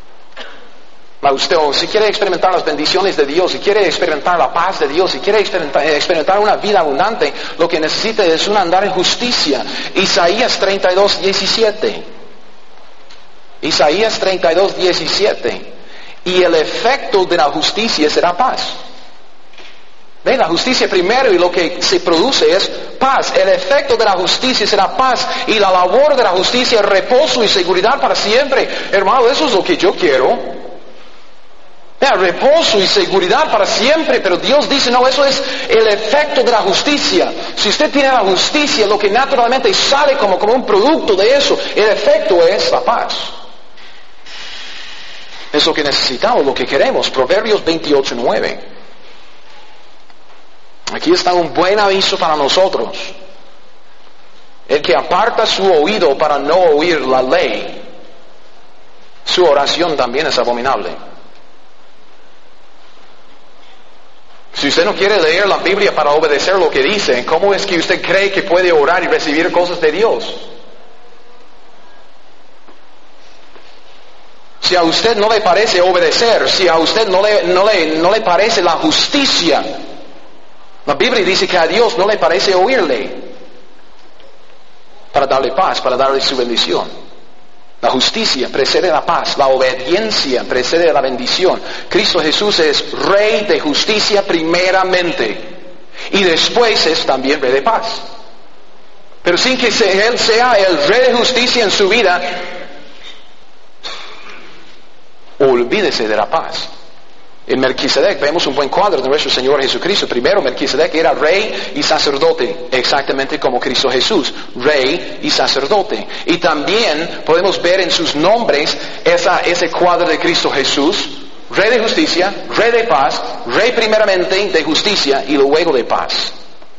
si quiere experimentar las bendiciones de Dios, si quiere experimentar la paz de Dios, si quiere experimentar una vida abundante, lo que necesita es un andar en justicia. Isaías 32, 17. Isaías 32, 17. Y el efecto de la justicia será paz. ¿Ven? La justicia primero y lo que se produce es paz. El efecto de la justicia será paz y la labor de la justicia es reposo y seguridad para siempre. Hermano, eso es lo que yo quiero. Reposo y seguridad para siempre, pero Dios dice, no, eso es el efecto de la justicia. Si usted tiene la justicia, lo que naturalmente sale como un producto de eso, el efecto es la paz. Es lo que necesitamos, lo que queremos. Proverbios 28, 9. Aquí está un buen aviso para nosotros. El que aparta su oído para no oír la ley, su oración también es abominable. Si usted no quiere leer la Biblia para obedecer lo que dice, ¿cómo es que usted cree que puede orar y recibir cosas de Dios? Si a usted no le parece obedecer, si a usted no le parece la justicia, la Biblia dice que a Dios no le parece oírle para darle paz, para darle su bendición. La justicia precede la paz, la obediencia precede la bendición. Cristo Jesús es Rey de justicia primeramente y después es también Rey de paz. Pero sin que Él sea el Rey de justicia en su vida, olvídese de la paz. En Melquisedec vemos un buen cuadro de nuestro Señor Jesucristo. Primero, Melquisedec era rey y sacerdote, exactamente como Cristo Jesús, rey y sacerdote. Y también podemos ver en sus nombres ese cuadro de Cristo Jesús, rey de justicia, rey de paz, rey primeramente de justicia y luego de paz.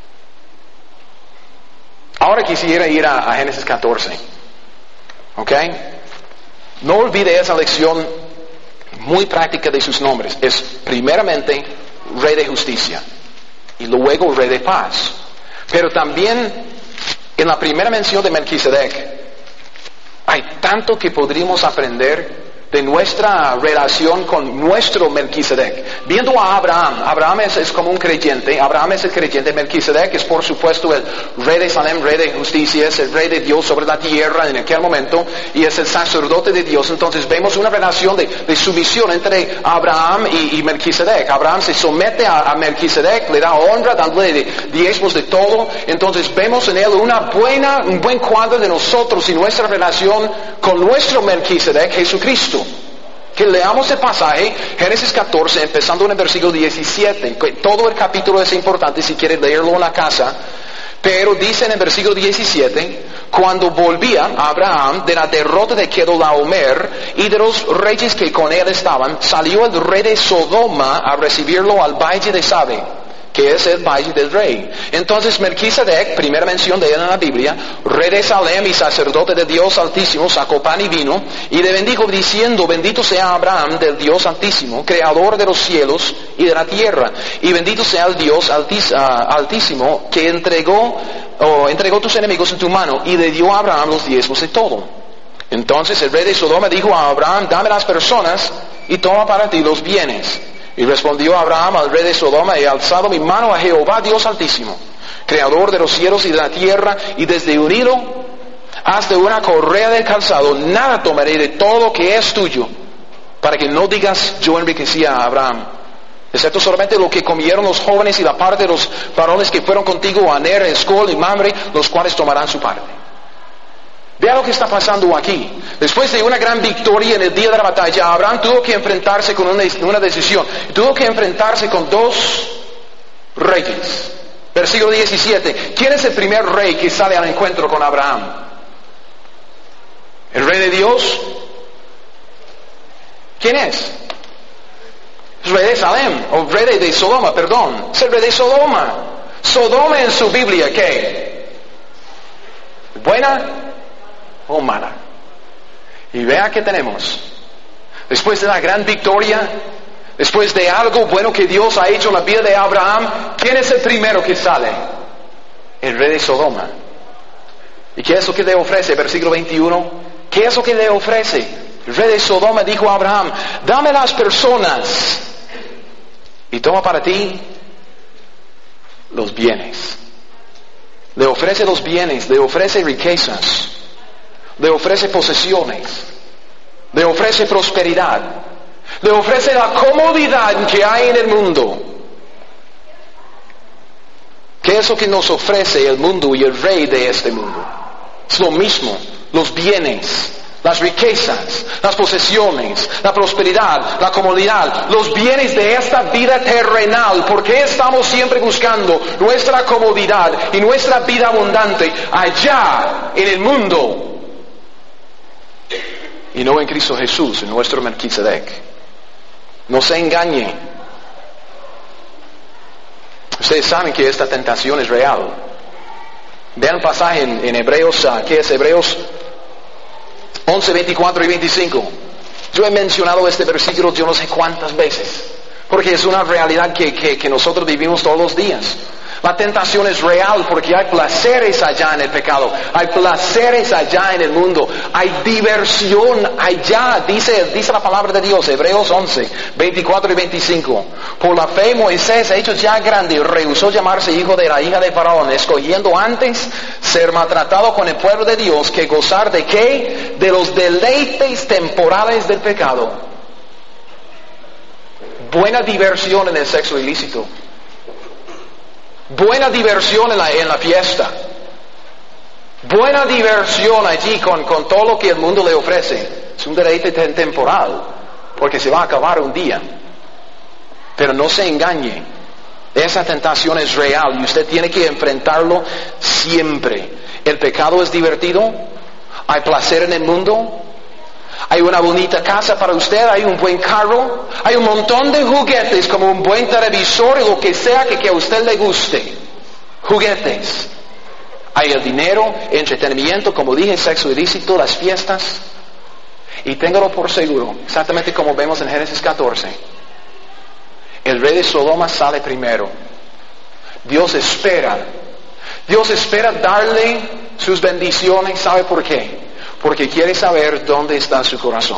Ahora quisiera ir a Génesis 14. ¿Ok? No olvide esa lección muy práctica de sus nombres. Es primeramente Rey de justicia y luego Rey de paz. Pero también en la primera mención de Melquisedec hay tanto que podríamos aprender de nuestra relación con nuestro Melquisedec. Viendo a Abraham es como un creyente, Abraham es el creyente, Melquisedec es por supuesto el rey de Salem, rey de justicia, es el rey de Dios sobre la tierra en aquel momento y es el sacerdote de Dios. Entonces vemos una relación de sumisión entre Abraham y Melquisedec. Abraham se somete a Melquisedec, le da honra, dándole diezmos de todo. Entonces vemos en él un buen cuadro de nosotros y nuestra relación con nuestro Melquisedec, Jesucristo. Que leamos el pasaje, Génesis 14, empezando en el versículo 17. Todo el capítulo es importante si quiere leerlo en la casa. Pero dice en el versículo 17, cuando volvía Abraham de la derrota de Kedorlaomer y de los reyes que con él estaban, salió el rey de Sodoma a recibirlo al valle de Sabe, que es el valle del rey. Entonces Melquisedec, primera mención de él en la Biblia, rey de Salem y sacerdote de Dios Altísimo, sacó pan y vino y le bendijo diciendo, bendito sea Abraham del Dios Altísimo, creador de los cielos y de la tierra, y bendito sea el Dios Altísimo que entregó tus enemigos en tu mano y le dio a Abraham los diezmos de todo. Entonces el rey de Sodoma dijo a Abraham, dame las personas y toma para ti los bienes. Y respondió Abraham al rey de Sodoma, he alzado mi mano a Jehová Dios Altísimo, creador de los cielos y de la tierra, y desde un hilo haz de una correa de calzado, nada tomaré de todo lo que es tuyo, para que no digas yo enriquecí a Abraham, excepto solamente lo que comieron los jóvenes y la parte de los varones que fueron contigo, Aner, Escol y Mamre, los cuales tomarán su parte. Vea lo que está pasando aquí. Después de una gran victoria en el día de la batalla, Abraham tuvo que enfrentarse con una decisión. Tuvo que enfrentarse con dos reyes. Versículo 17. ¿Quién es el primer rey que sale al encuentro con Abraham? ¿El rey de Dios? ¿Quién es? Es el rey de Salem, o rey de Sodoma, perdón. Es el rey de Sodoma. Sodoma en su Biblia, ¿qué? ¿Buena o mala? Y vea que tenemos. Después de la gran victoria, después de algo bueno que Dios ha hecho en la vida de Abraham, ¿quién es el primero que sale? El rey de Sodoma. ¿Y qué es lo que le ofrece? Versículo 21. ¿Qué es lo que le ofrece? El rey de Sodoma dijo a Abraham, dame las personas y toma para ti los bienes. Le ofrece los bienes, le ofrece riquezas, le ofrece posesiones, le ofrece prosperidad, le ofrece la comodidad que hay en el mundo. ¿Qué es lo que nos ofrece el mundo y el rey de este mundo? Es lo mismo, los bienes, las riquezas, las posesiones, la prosperidad, la comodidad, los bienes de esta vida terrenal. ¿Por qué estamos siempre buscando nuestra comodidad y nuestra vida abundante allá en el mundo y no en Cristo Jesús, en nuestro Melquisedec? No se engañe. Ustedes saben que esta tentación es real. Vean el pasaje en Hebreos, ¿qué es Hebreos 11, 24 y 25. Yo he mencionado este versículo yo no sé cuántas veces, porque es una realidad que nosotros vivimos todos los días. La tentación es real porque hay placeres allá en el pecado, hay placeres allá en el mundo, hay diversión allá, dice la palabra de Dios, Hebreos 11, 24 y 25. Por la fe Moisés, hecho ya grande, rehusó llamarse hijo de la hija de Faraón, escogiendo antes ser maltratado con el pueblo de Dios que gozar de ¿qué? De los deleites temporales del pecado. Buena diversión en el sexo ilícito. Buena diversión en la fiesta. Buena diversión allí con todo lo que el mundo le ofrece. Es un deleite temporal, porque se va a acabar un día. Pero no se engañe. Esa tentación es real y usted tiene que enfrentarlo siempre. El pecado es divertido. Hay placer en el mundo. Hay una bonita casa para usted, hay un buen carro, hay un montón de juguetes como un buen televisor y lo que sea que a usted le guste. Juguetes. Hay el dinero, entretenimiento, como dije, sexo ilícito, las fiestas. Y téngalo por seguro, exactamente como vemos en Génesis 14. El rey de Sodoma sale primero. Dios espera darle sus bendiciones. ¿Sabe por qué? Porque quiere saber dónde está su corazón.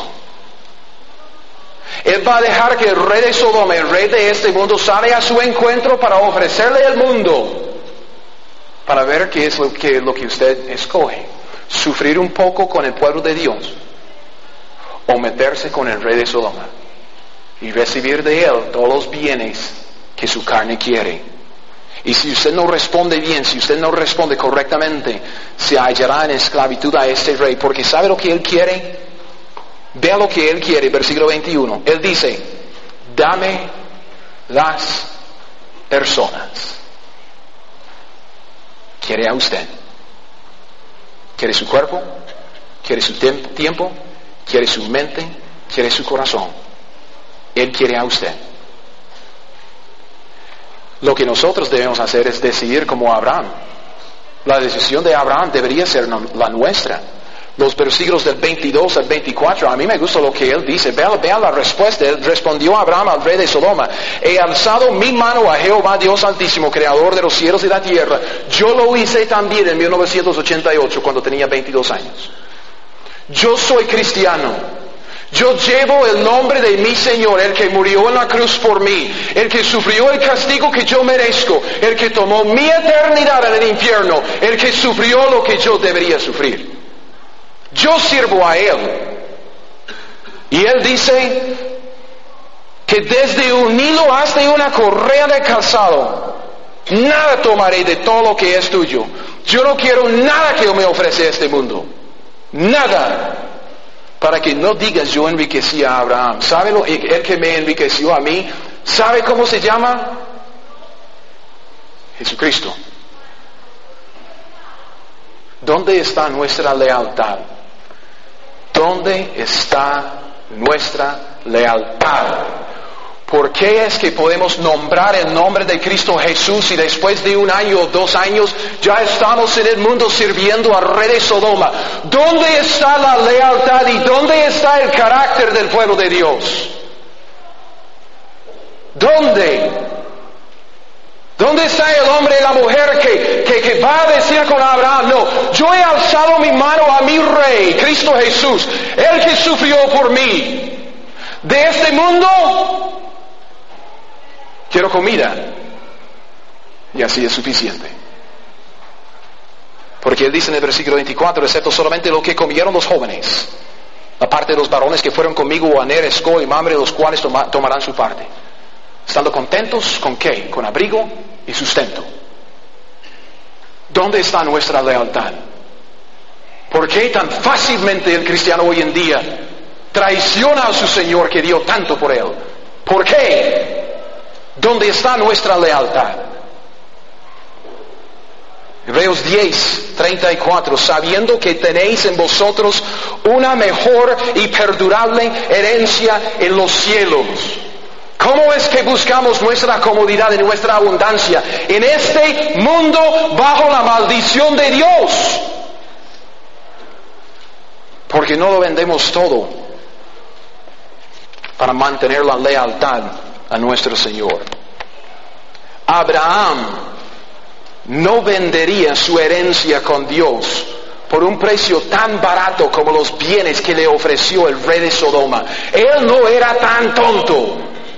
Él va a dejar que el rey de Sodoma, el rey de este mundo, sale a su encuentro para ofrecerle el mundo, para ver qué es lo que usted escoge. Sufrir un poco con el pueblo de Dios, o meterse con el rey de Sodoma y recibir de él todos los bienes que su carne quiere. Y si usted no responde bien, si usted no responde correctamente, se hallará en esclavitud a este rey, porque ¿sabe lo que él quiere? Vea lo que él quiere, versículo 21. Él dice, dame las personas. Quiere a usted. Quiere su cuerpo, quiere su tiempo, quiere su mente, quiere su corazón. Él quiere a usted. Lo que nosotros debemos hacer es decidir como Abraham. La decisión de Abraham debería ser la nuestra. Los versículos del 22 al 24, a mí me gusta lo que él dice. Vean la respuesta. Él respondió a Abraham al rey de Sodoma: he alzado mi mano a Jehová Dios Altísimo, creador de los cielos y la tierra. Yo lo hice también en 1988, cuando tenía 22 años. Yo soy cristiano. Yo llevo el nombre de mi Señor, el que murió en la cruz por mí, el que sufrió el castigo que yo merezco, el que tomó mi eternidad en el infierno, el que sufrió lo que yo debería sufrir. Yo sirvo a Él. Y Él dice que desde un hilo hasta una correa de calzado, nada tomaré de todo lo que es tuyo. Yo no quiero nada que me ofrece este mundo. Nada. Para que no digas yo enriquecí a Abraham. ¿Sabe el que me enriqueció a mí? ¿Sabe cómo se llama? Jesucristo. ¿Dónde está nuestra lealtad? ¿Dónde está nuestra lealtad? ¿Por qué es que podemos nombrar el nombre de Cristo Jesús y después de 1 año o 2 años ya estamos en el mundo sirviendo al rey de Sodoma? ¿Dónde está la lealtad y dónde está el carácter del pueblo de Dios? ¿Dónde? ¿Dónde está el hombre y la mujer que va a decir con Abraham? No, yo he alzado mi mano a mi rey, Cristo Jesús, el que sufrió por mí. De este mundo quiero comida. Y así es suficiente. Porque él dice en el versículo 24, excepto solamente lo que comieron los jóvenes, aparte de los varones que fueron conmigo, Aner, Escol y Mamre, los cuales tomarán su parte. Estando contentos, ¿con qué? Con abrigo y sustento. ¿Dónde está nuestra lealtad? ¿Por qué tan fácilmente el cristiano hoy en día traiciona a su Señor que dio tanto por él? ¿Por qué? ¿Dónde está nuestra lealtad? Hebreos 10:34, sabiendo que tenéis en vosotros una mejor y perdurable herencia en los cielos. ¿Cómo es que buscamos nuestra comodidad y nuestra abundancia en este mundo bajo la maldición de Dios? Porque no lo vendemos todo para mantener la lealtad a nuestro Señor. Abraham no vendería su herencia con Dios por un precio tan barato como los bienes que le ofreció el rey de Sodoma. Él no era tan tonto.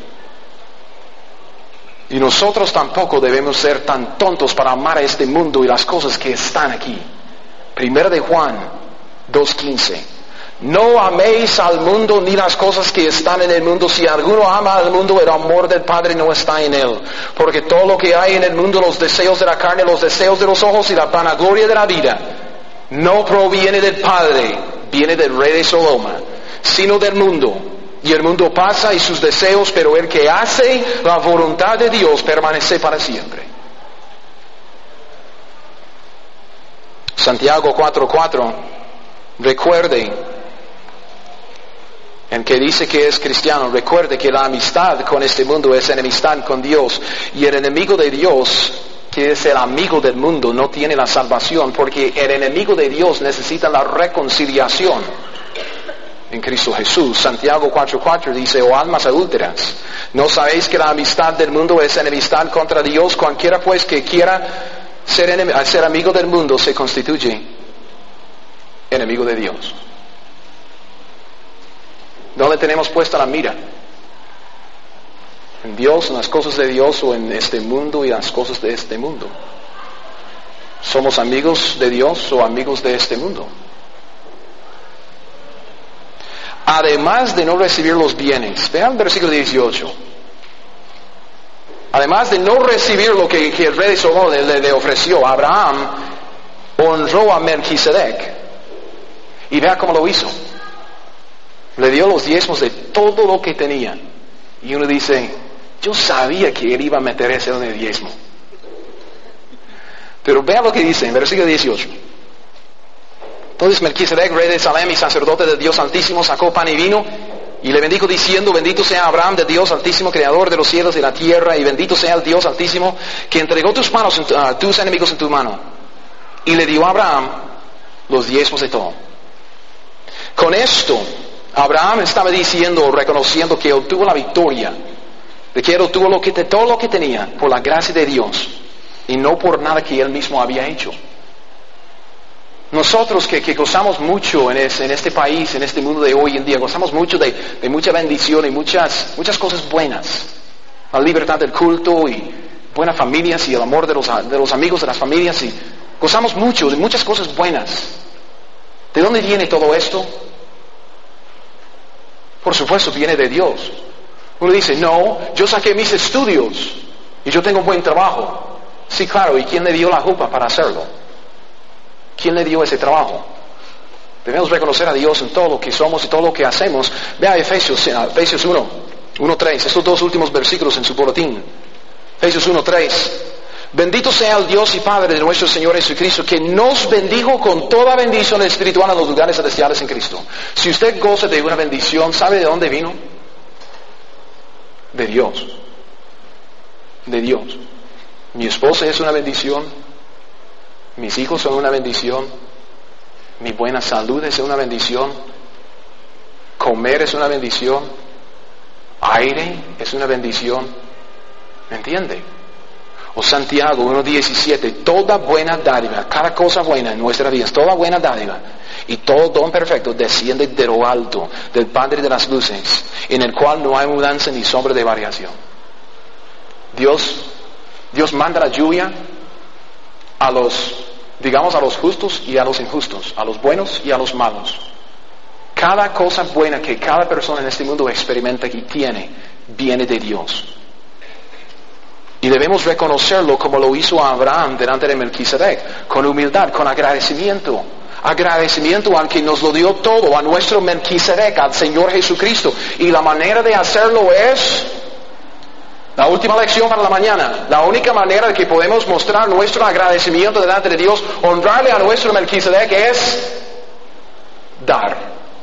Y nosotros tampoco debemos ser tan tontos para amar a este mundo y las cosas que están aquí. 1 de Juan 2:15. No améis al mundo ni las cosas que están en el mundo. Si alguno ama al mundo, el amor del Padre no está en él. Porque todo lo que hay en el mundo, los deseos de la carne, los deseos de los ojos y la vanagloria de la vida, no proviene del Padre, viene del rey de Sodoma, sino del mundo. Y el mundo pasa y sus deseos, pero el que hace la voluntad de Dios permanece para siempre. Santiago 4:4, recuerde, en que dice que es cristiano, recuerde que la amistad con este mundo es enemistad con Dios. Y el enemigo de Dios, que es el amigo del mundo, no tiene la salvación, porque el enemigo de Dios necesita la reconciliación en Cristo Jesús. Santiago 4:4 dice, oh almas adúlteras, ¿no sabéis que la amistad del mundo es enemistad contra Dios? Cualquiera pues que quiera ser amigo del mundo se constituye enemigo de Dios. ¿Dónde tenemos puesta la mira? ¿En Dios, en las cosas de Dios, o en este mundo y las cosas de este mundo? ¿Somos amigos de Dios o amigos de este mundo? Además de no recibir los bienes, vean el versículo 18. Además de no recibir lo que el rey de Sodoma le ofreció, Abraham honró a Melquisedec. Y vea cómo lo hizo. Le dio los diezmos de todo lo que tenía. Y uno dice, yo sabía que él iba a meter ese en el diezmo. Pero vea lo que dice en versículo 18. Entonces Melquisedec, rey de Salem y sacerdote del Dios Altísimo, sacó pan y vino y le bendijo diciendo, bendito sea Abraham del Dios Altísimo, creador de los cielos y la tierra, y bendito sea el Dios Altísimo que entregó tus enemigos en tu mano. Y le dio a Abraham los diezmos de todo. Con esto, Abraham estaba diciendo, reconociendo que obtuvo la victoria, de que él obtuvo todo lo que tenía por la gracia de Dios y no por nada que él mismo había hecho. Nosotros que gozamos mucho en este país, en este mundo de hoy en día, gozamos mucho de mucha bendición y muchas cosas buenas. La libertad del culto y buenas familias y el amor de los amigos de las familias, y gozamos mucho de muchas cosas buenas. ¿De dónde viene todo esto? Por supuesto, viene de Dios. Uno dice, no, yo saqué mis estudios y yo tengo un buen trabajo. Sí, claro, ¿y quién le dio la jupa para hacerlo? ¿Quién le dio ese trabajo? Debemos reconocer a Dios en todo lo que somos y todo lo que hacemos. Vea Efesios 1:3, estos dos últimos versículos en su boletín. Efesios 1:3. Bendito sea el Dios y Padre de nuestro Señor Jesucristo, que nos bendijo con toda bendición espiritual en los lugares celestiales en Cristo. Si usted goza de una bendición, ¿sabe de dónde vino? De Dios. De Dios. Mi esposa es una bendición. Mis hijos son una bendición. Mi buena salud es una bendición. Comer es una bendición. Aire es una bendición. ¿Me entiende? O Santiago 1:17, toda buena dádiva, cada cosa buena en nuestra vida, toda buena dádiva y todo don perfecto desciende de lo alto, del Padre de las luces, en el cual no hay mudanza ni sombra de variación. Dios manda la lluvia a los justos y a los injustos, a los buenos y a los malos. Cada cosa buena que cada persona en este mundo experimenta y tiene, viene de Dios. Y debemos reconocerlo como lo hizo Abraham delante de Melquisedec, con humildad, con agradecimiento. Agradecimiento al que nos lo dio todo, a nuestro Melquisedec, al Señor Jesucristo. Y la manera de hacerlo es la última lección para la mañana. La única manera de que podemos mostrar nuestro agradecimiento delante de Dios, honrarle a nuestro Melquisedec, es dar.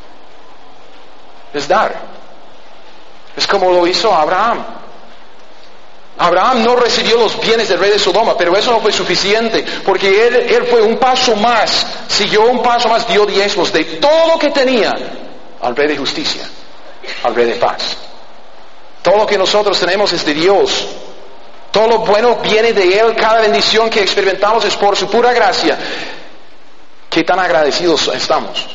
Es dar. Es como lo hizo Abraham. Abraham no recibió los bienes del rey de Sodoma, pero eso no fue suficiente, porque él fue un paso más, siguió un paso más, dio diezmos de todo lo que tenía al rey de justicia, al rey de paz. Todo lo que nosotros tenemos es de Dios. Todo lo bueno viene de Él. Cada bendición que experimentamos es por su pura gracia. ¿Qué tan agradecidos estamos?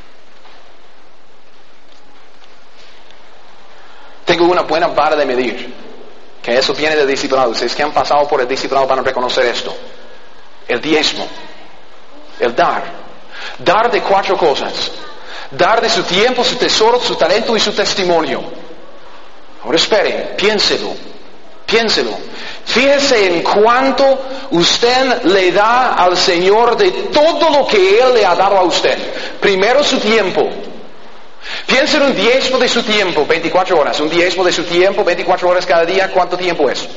Tengo una buena vara de medir. Que eso viene del discipulado. Ustedes que han pasado por el discipulado van a reconocer esto. El diezmo. El dar. Dar de 4 cosas. Dar de su tiempo, su tesoro, su talento y su testimonio. Ahora espere, piénselo. Fíjese en cuánto usted le da al Señor de todo lo que Él le ha dado a usted. Primero su tiempo. Piensa en un diezmo de su tiempo, 24 horas. Un diezmo de su tiempo, 24 horas cada día, ¿cuánto tiempo es?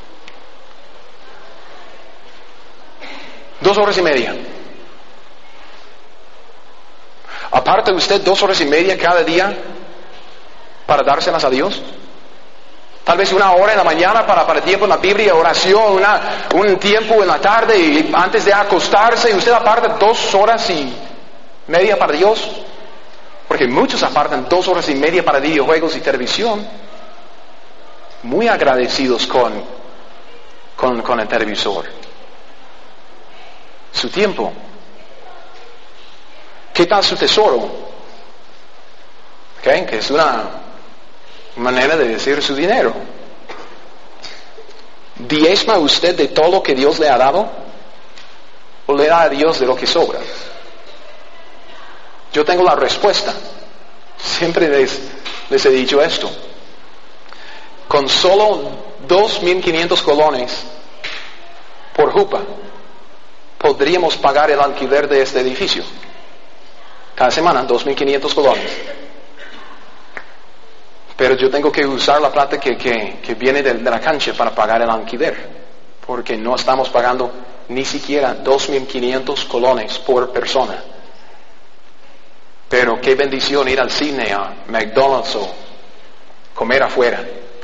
2 horas y media. ¿Aparta usted 2 horas y media cada día para dárselas a Dios? Tal vez 1 hora en la mañana para tiempo en la Biblia, oración, un tiempo en la tarde y antes de acostarse, y usted aparta 2 horas y media para Dios. Porque muchos apartan 2 horas y media para videojuegos y televisión. Muy agradecidos con el televisor. Su tiempo. ¿Qué tal su tesoro? Que es una manera de decir su dinero. ¿Diezma usted de todo lo que Dios le ha dado? ¿O le da a Dios de lo que sobra? Yo tengo la respuesta. Siempre les he dicho esto. Con solo 2.500 colones por jupa, podríamos pagar el alquiler de este edificio. Cada semana, 2.500 colones. Pero yo tengo que usar la plata que viene de la cancha para pagar el alquiler. Porque no estamos pagando ni siquiera 2.500 colones por persona. Pero qué bendición ir al cine, a McDonald's o comer afuera.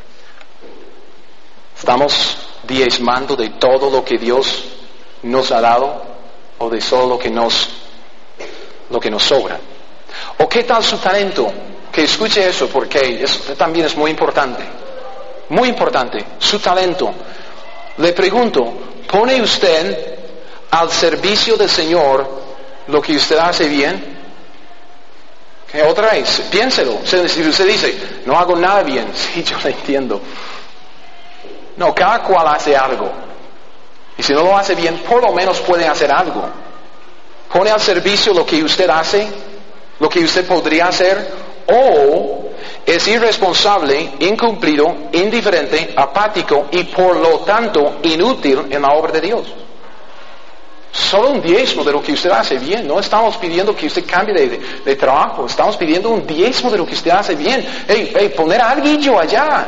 Estamos diezmando de todo lo que Dios nos ha dado o de solo lo que nos sobra. ¿O qué tal su talento? Que escuche eso porque eso también es muy importante. Muy importante, su talento. Le pregunto, ¿pone usted al servicio del Señor lo que usted hace bien? Otra vez, piénselo. Si usted dice, no hago nada bien, sí, yo lo entiendo. No, cada cual hace algo. Y si no lo hace bien, por lo menos puede hacer algo. ¿Pone al servicio lo que usted hace? ¿Lo que usted podría hacer? ¿O es irresponsable, incumplido, indiferente, apático y por lo tanto inútil en la obra de Dios? Solo un diezmo de lo que usted hace bien. No estamos pidiendo que usted cambie de trabajo. Estamos pidiendo un diezmo de lo que usted hace bien. Poner a alguien allá.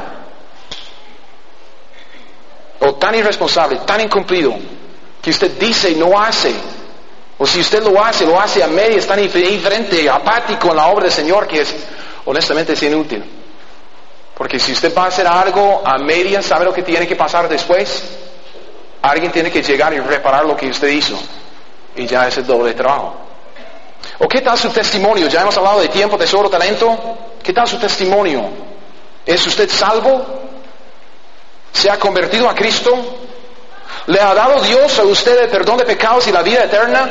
O tan irresponsable, tan incumplido, que usted dice y no hace. O si usted lo hace a medias, tan indiferente, apático en la obra del Señor, que es, honestamente, es inútil. Porque si usted va a hacer algo a medias, ¿sabe lo que tiene que pasar después? Alguien tiene que llegar y reparar lo que usted hizo. Y ya es el doble de trabajo. ¿O qué tal su testimonio? Ya hemos hablado de tiempo, tesoro, talento. ¿Qué tal su testimonio? ¿Es usted salvo? ¿Se ha convertido a Cristo? ¿Le ha dado Dios a usted el perdón de pecados y la vida eterna?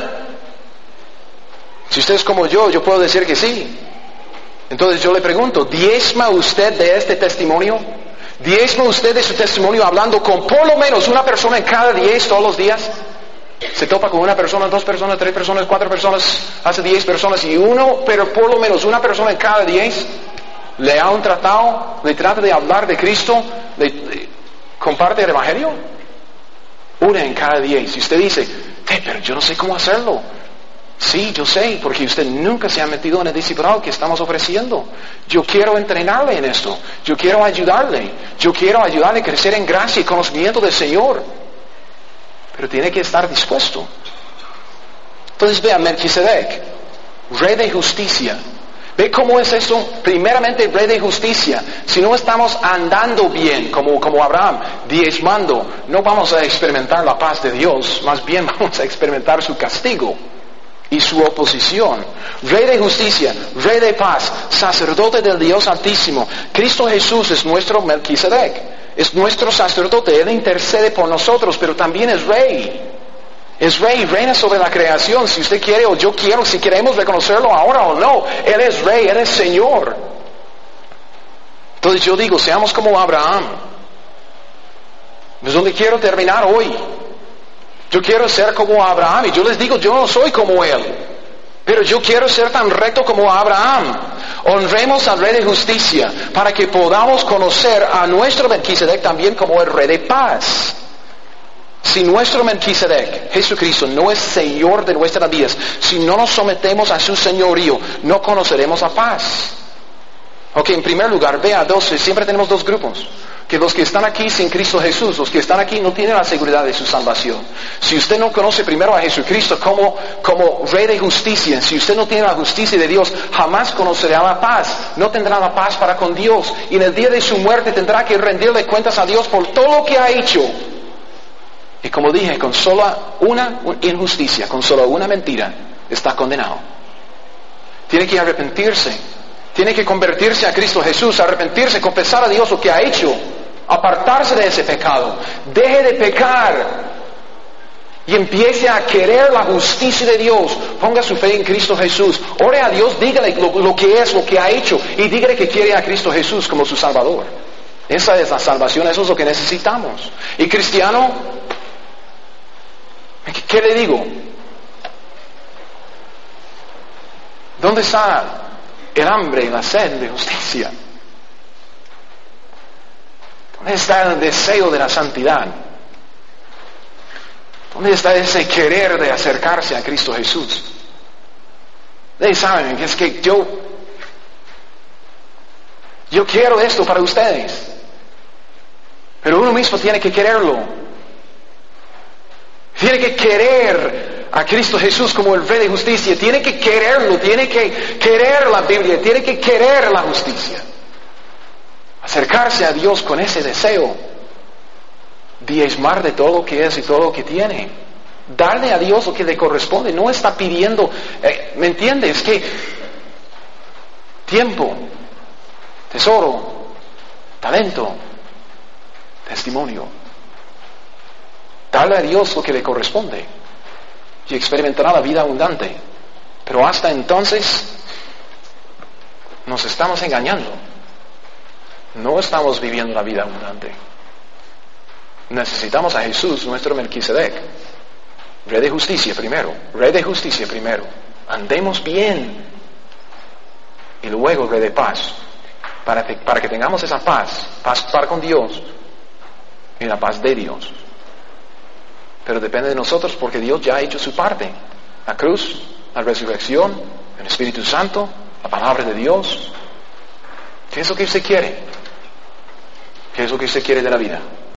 Si usted es como yo puedo decir que sí. Entonces yo le pregunto, ¿diezma usted de este testimonio? ¿Diezma usted de su testimonio hablando con por lo menos una persona en cada 10 todos los días? Se topa con una persona, 2 personas, 3 personas, 4 personas, hace 10 personas y uno, pero por lo menos una persona en cada 10 le ha un tratado, le trata de hablar de Cristo, le comparte el Evangelio. Una en cada 10. Y usted dice, pero yo no sé cómo hacerlo. Sí, yo sé, porque usted nunca se ha metido en el discipulado que estamos ofreciendo. Yo quiero entrenarle en esto. Yo quiero ayudarle. Yo quiero ayudarle a crecer en gracia y conocimiento del Señor. Pero tiene que estar dispuesto. Entonces vea, Melquisedec, rey de justicia. ¿Ve cómo es eso? Primeramente, rey de justicia. Si no estamos andando bien, como Abraham, diezmando, no vamos a experimentar la paz de Dios. Más bien vamos a experimentar su castigo y su oposición. Rey de justicia, rey de paz, sacerdote del Dios Altísimo. Cristo Jesús es nuestro Melquisedec. Es nuestro sacerdote. Él intercede por nosotros, pero también es rey. Es rey, reina sobre la creación, si usted quiere o yo quiero, si queremos reconocerlo ahora o no. Él es rey, Él es Señor. Entonces yo digo, seamos como Abraham. Es donde quiero terminar hoy. Yo quiero ser como Abraham y yo les digo, yo no soy como él. Pero yo quiero ser tan recto como Abraham. Honremos al Rey de Justicia para que podamos conocer a nuestro Melquisedec también como el Rey de Paz. Si nuestro Melquisedec, Jesucristo, no es Señor de nuestras vidas, si no nos sometemos a su señorío, no conoceremos la paz. Ok, en primer lugar, vea 12, siempre tenemos 2 grupos. Que los que están aquí sin Cristo Jesús, los que están aquí no tienen la seguridad de su salvación. Si usted no conoce primero a Jesucristo como Rey de Justicia, si usted no tiene la justicia de Dios, jamás conocerá la paz. No tendrá la paz para con Dios. Y en el día de su muerte tendrá que rendirle cuentas a Dios por todo lo que ha hecho. Y como dije, con solo una injusticia, con solo una mentira, está condenado. Tiene que arrepentirse. Tiene que convertirse a Cristo Jesús, arrepentirse, confesar a Dios lo que ha hecho, apartarse de ese pecado. Deje de pecar y empiece a querer la justicia de Dios. Ponga su fe en Cristo Jesús. Ore a Dios, dígale lo que es, lo que ha hecho y dígale que quiere a Cristo Jesús como su Salvador. Esa es la salvación, eso es lo que necesitamos. Y cristiano, ¿qué le digo? ¿Dónde está el hambre y la sed de justicia? ¿Dónde está el deseo de la santidad? ¿Dónde está ese querer de acercarse a Cristo Jesús? Ustedes saben que es que yo quiero esto para ustedes, pero uno mismo tiene que quererlo. Tiene que querer a Cristo Jesús como el Rey de Justicia. Tiene que quererlo, tiene que querer la Biblia, tiene que querer la justicia. Acercarse a Dios con ese deseo. Diezmar de todo lo que es y todo lo que tiene. Darle a Dios lo que le corresponde. No está pidiendo, ¿me entiendes? Que tiempo, tesoro, talento, testimonio. Darle a Dios lo que le corresponde y experimentará la vida abundante. Pero hasta entonces nos estamos engañando. No estamos viviendo la vida abundante. Necesitamos a Jesús, nuestro Melquisedec. Rey de justicia primero, Rey de justicia primero. Andemos bien. Y luego Rey de paz. Para que tengamos esa paz para con Dios y la paz de Dios. Pero depende de nosotros porque Dios ya ha hecho su parte. La cruz, la resurrección, el Espíritu Santo, la palabra de Dios. ¿Qué es lo que usted quiere? ¿Qué es lo que usted quiere de la vida?